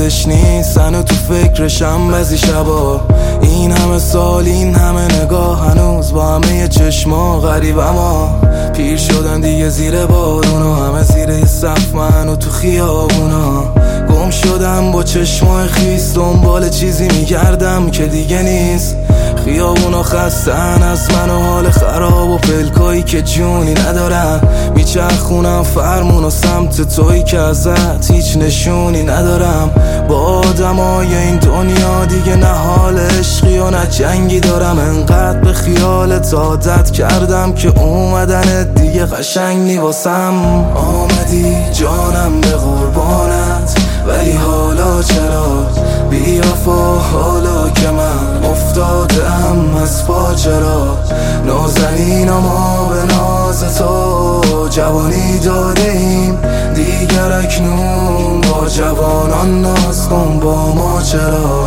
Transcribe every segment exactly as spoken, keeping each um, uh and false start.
یادش نیست هنو تو فکرشم بعضی شبا. این همه سال این همه نگاه هنوز با همه ی چشما غریب، اما پیر شدن دیگه زیر بارونا، همه زیر یه صف منو تو خیابونا. گم شدم با چشمای خیس دنبال چیزی میگردم که دیگه نیست. خیابونا خستن از من و حال خراب و پلکایی که جونی ندارن. میچرخونم فرمون و سمت تویی که ازت هیچ نشونی ندارم. با آدمای این دنیا دیگه نه حال عشقی و نه جنگی دارم. انقدر به خیالت عادت کردم که اومدنت دیگه قشنگ نی واسم. آمدی جانم به قربانت ولی حالا چرا بی وفا، حالا که من افتادم از پا چرا. نازنین ما به ناز تو جوانی داریم دیگر، اکنون با جوانان ناز کن با ما چرا.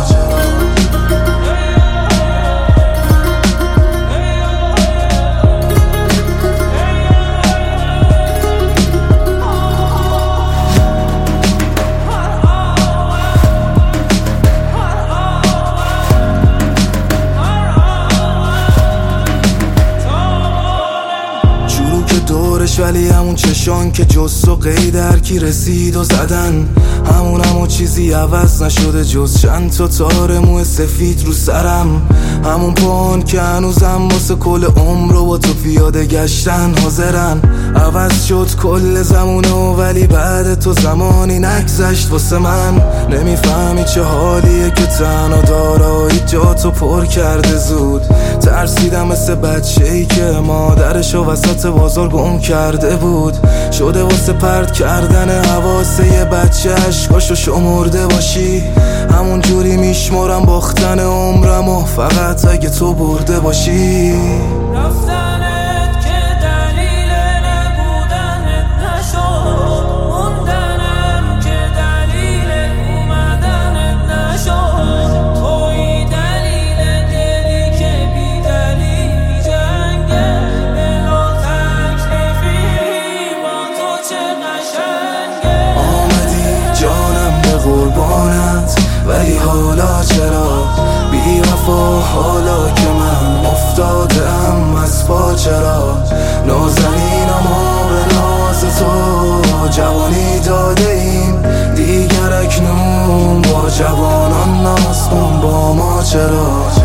دورش ولی همون چشان که جز و قید هرکی رسید و زدن، همون همون چیزی عوض نشده جز چند تا تار موه سفید رو سرم. همون پان که هنوزم واسه کل عمر رو با تو پیاده گشتن حاضرن. عوض شد کل زمونه ولی بعد تو زمانی نگذشت واسه من. نمیفهمی چه حالیه که تنها دارایی جاتو پر کرده زود. ترسیدم مثل بچه‌ای که مادرشو وسط بازار گم کرده بود. شده واسه پرت کردن حواسه یه بچه عشقاشو شمرده باشی. همون جوری میشمرم باختن عمرم و فقط اگه تو برده باشی. رفتنت که دلیل نبودنت نشد، موندنم که دلیل اومدنت نشد. توی دلیل دلی که بی دلیل می جنگه، بلا تکلیفی با تو چه قشنگه. آمدی جانم به قربانت ولی حالا چرا بی وفا، حالا که من افتادم از پا چرا. نازنینم ها به ناز تو جوانی داده ایم دیگر، اکنون با جوانان ناز کن با ما چرا.